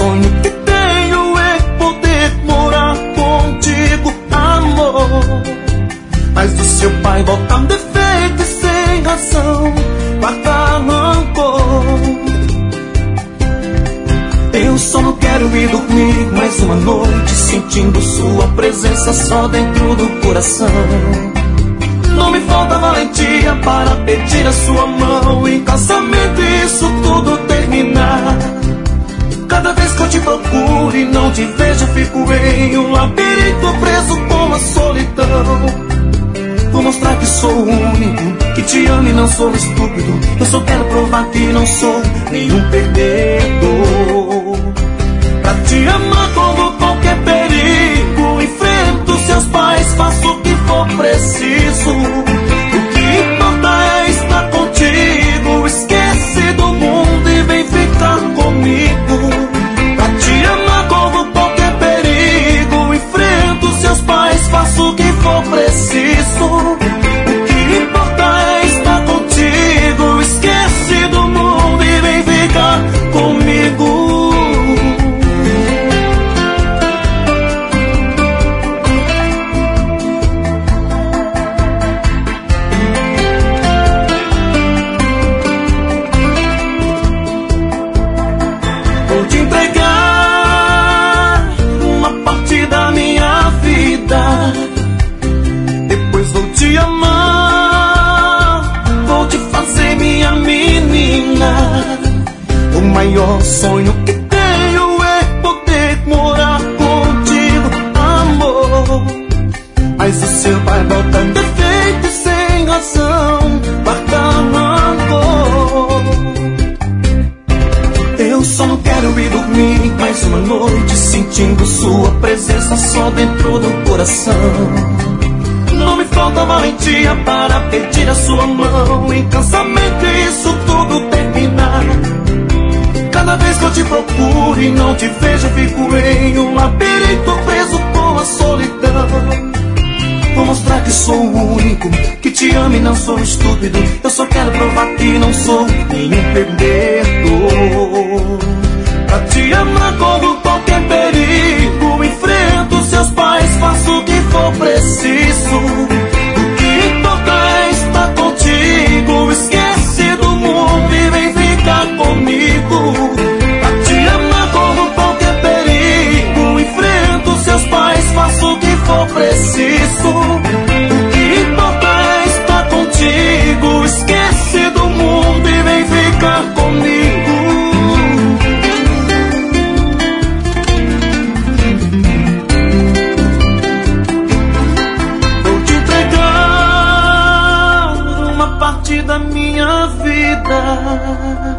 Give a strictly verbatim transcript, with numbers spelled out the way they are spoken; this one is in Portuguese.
sonho que tenho é poder morar contigo, amor. Mas o seu pai bota defeito e sem razão guarda rancor. Eu só não quero ir dormir mais uma noite sentindo sua presença só dentro do coração. Não me falta valentia para pedir a sua mão em casamento e isso tudo terminar. Cada vez que eu te procuro e não te vejo, eu fico em um labirinto preso com a solidão. Vou mostrar que sou o único que te ama e não sou estúpido. Eu só quero provar que não sou nenhum perdedor. Pra te amar como qualquer perigo, enfrento seus pais, faço o que for preciso. O que importa é estar contigo. Esquece do mundo e vem ficar comigo. Pra te amar como qualquer perigo, enfrento seus pais, faço o que for preciso. O que importa é estar contigo. Esquece do mundo e vem ficar comigo. Depois vou te amar, vou te fazer minha menina. O maior sonho que tenho é poder morar contigo, amor. Mas o seu pai bota defeito e sem razão guarda rancor. Eu só não quero ir dormir mais uma noite sentindo sua presença só dentro do coração. Não me falta valentia para pedir a sua mão em casamento e isso tudo terminar. Cada vez que eu te procuro e não te vejo, eu fico em um labirinto preso com a solidão. Vou mostrar que sou o único que te ama e não sou estúpido. Eu só quero provar que não sou nenhum perdedor. Pra te amar como qualquer perigo, enfrento seus pais, faço o que for preciso. O que importa é estar contigo. Esquece do mundo e vem ficar comigo. Pra te amar como qualquer perigo, enfrento seus pais, faço o que for preciso. O que importa é estar contigo. Esquece do mundo e vem ficar comigo. Da minha vida.